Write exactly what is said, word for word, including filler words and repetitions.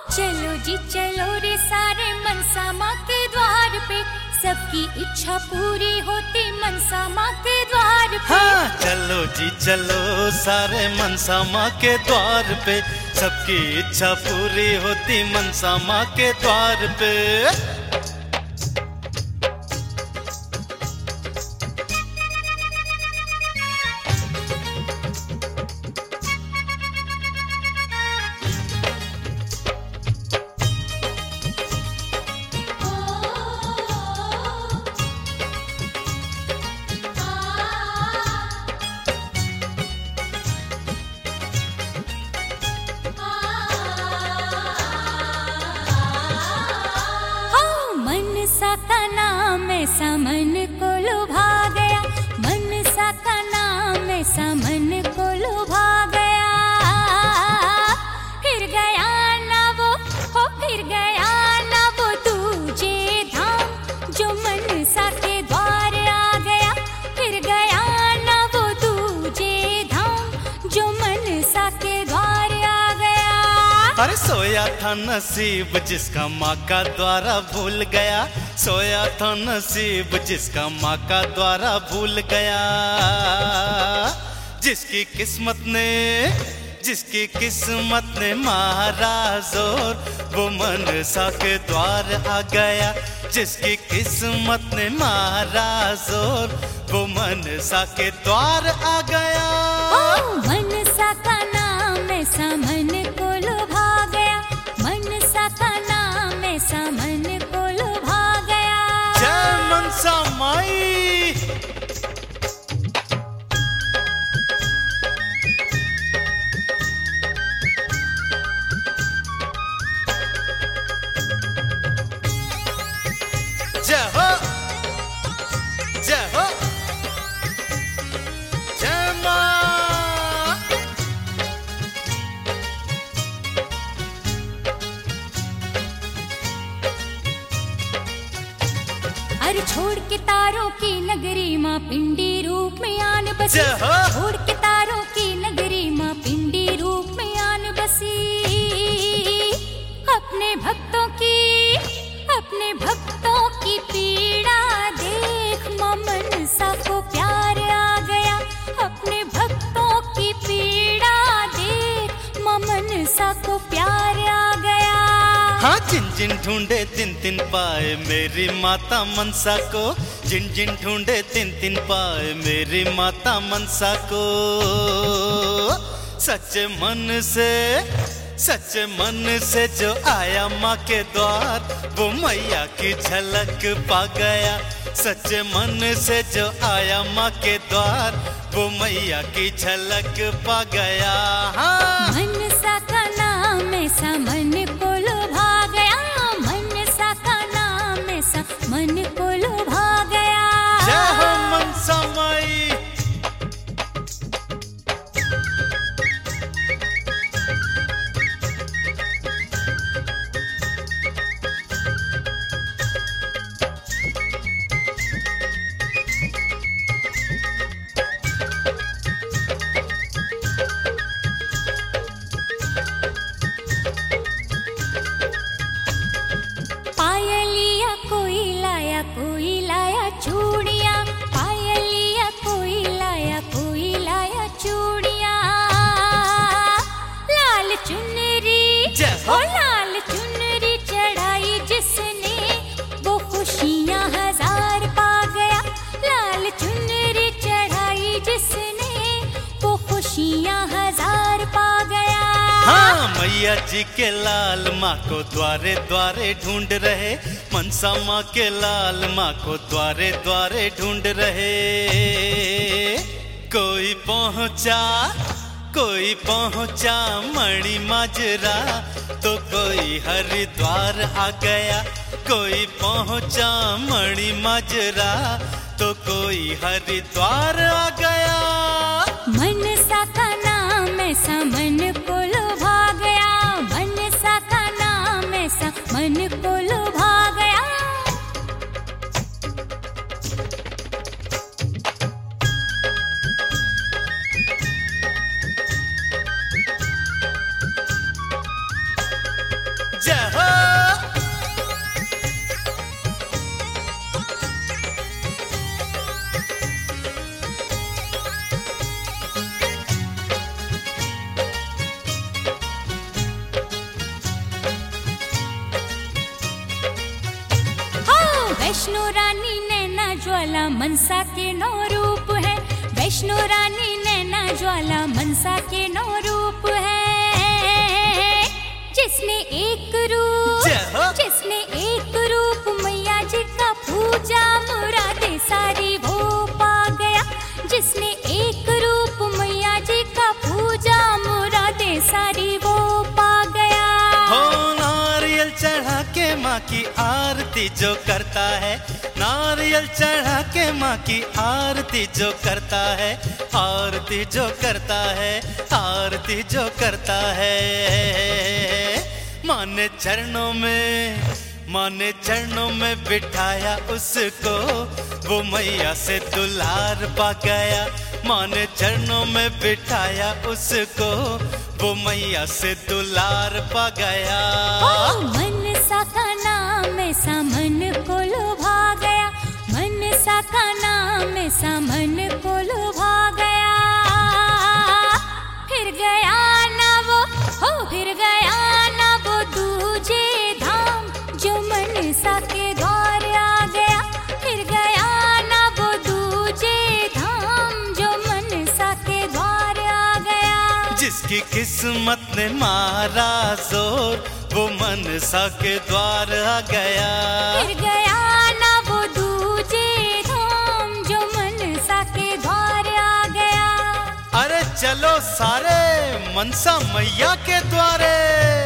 चलो जी चलो रे सारे मनसा माँ के द्वार पे, सबकी इच्छा पूरी होती मनसा माँ के द्वार पे। हाँ चलो जी चलो सारे मनसा माँ के द्वार पे, सबकी इच्छा पूरी होती मनसा माँ के द्वार पे। मनसा का नाम ऐसा मन को लुभा गया, मनसा का नाम ऐसा मन को लुभा गया। फिर गया ना वो हो फिर गया ना वो दूजे धाम, जो मनसा के द्वार आ गया। फिर गया ना वो दूजे धाम, जो मनसा के द्वार आ गया। अरे सोया था नसीब जिसका माँ का द्वारा भूल गया, सोया था नसीब जिसका माँ का द्वारा भूल गया। जिसकी किस्मत ने जिसकी किस्मत ने मारा जोर, वो मनसा के द्वार आ गया। जिसकी किस्मत ने मारा जोर, वो मनसा के द्वार आ गया। ओ मनसा का नाम ऐसा मन को लुभा गया, मनसा का नाम ऐसा मन को लुभा गया। जय मनसा माई। जय हो जय हो जय मां। अरे छोड़ के तारों की नगरी माँ पिंडी रूप में आन बसी, जय हो। छोड़ के तारों की नगरी माँ पिंडी रूप में आन बसी। अपने भक्तों की अपने भक्तों की पीड़ा देख माँ मनसा को प्यार आ गया। अपने भक्तों की पीड़ा देख माँ मनसा को प्यार आ गया। हाँ जिन जिन ढूंढे तिन तिन पाए मेरी माता मनसा को, जिन जिन ढूंढे तिन तिन पाए मेरी माता मनसा को। सच्चे मन से सच्चे मन से जो आया माँ के द्वार, वो मैया की झलक पा गया। सच्चे मन से जो आया माँ के द्वार, वो मैया की झलक पा गया। हाँ मनसा का नाम ऐसा मन को लुभा गया, मनसा का नाम ऐसा मन को लुभा गया। जय हो मनसा माई। पायलिया कोई लाया कोई लाया चूड़ियाँ, पायलिया कोई लाया कोई लाया चूड़ियाँ। लाल चुनरी जय हो। ओ लाल चुनरी चढ़ाई जिसने, वो खुशियाँ हजार पा गया। लाल चुनरी चढ़ाई जिसने, वो खुशियाँ हजार पा गया। हाँ मैया जी के लाल माँ को द्वारे द्वारे ढूंढ रहे, मनसा माँ के लाल माँ को द्वारे द्वारे ढूंढ रहे। कोई पहुँचा कोई पहुँचा मणि माजरा, तो कोई हरिद्वार आ गया। कोई पहुँचा मणि माजरा, तो कोई हरिद्वार आ गया। मनसा का नाम ऐसा मन को लुभा गया, मनसा का नाम ऐसा मन को लुभा गया। वैष्णो रानी नैना ज्वाला मनसा के नौ रूप है, वैष्णो रानी नैना ज्वाला मनसा के नौ रूप है। जिसने एक रूप जिसने एक रूप मैया जी का पूजा मुरादे सारी वो पा गया। जिसने एक रूप मैया जी का पूजा मुरादे सारी वो पा गया। हो नारियल चढ़ा के माँ की आरती जो करता है, नारियल चढ़ा के माँ की आरती जो करता है, आरती जो करता है, आरती जो करता है। माँ ने चरणों में माँ ने चरणों में बिठाया उसको, वो मैया से दुलार पा गया। माँ ने चरणों में बिठाया उसको, वो मैया से दुलार पा गया। ओ मनसा का नाम ऐसा मन को लुभा गया, मनसा का नाम ऐसा मन को लुभा गया। फिर गया ना वो हो फिर गया ना वो दूजे धाम, जो मनसा के द्वार आ गया। फिर गया ना वो दूजे धाम, जो मनसा के द्वार आ गया। जिसकी किस्मत ने मारा जोर, वो मनसा के द्वार आ गया। फिर गया ना वो दूजे धाम, जो मनसा के द्वार आ गया। अरे चलो सारे मनसा मैया के द्वारे।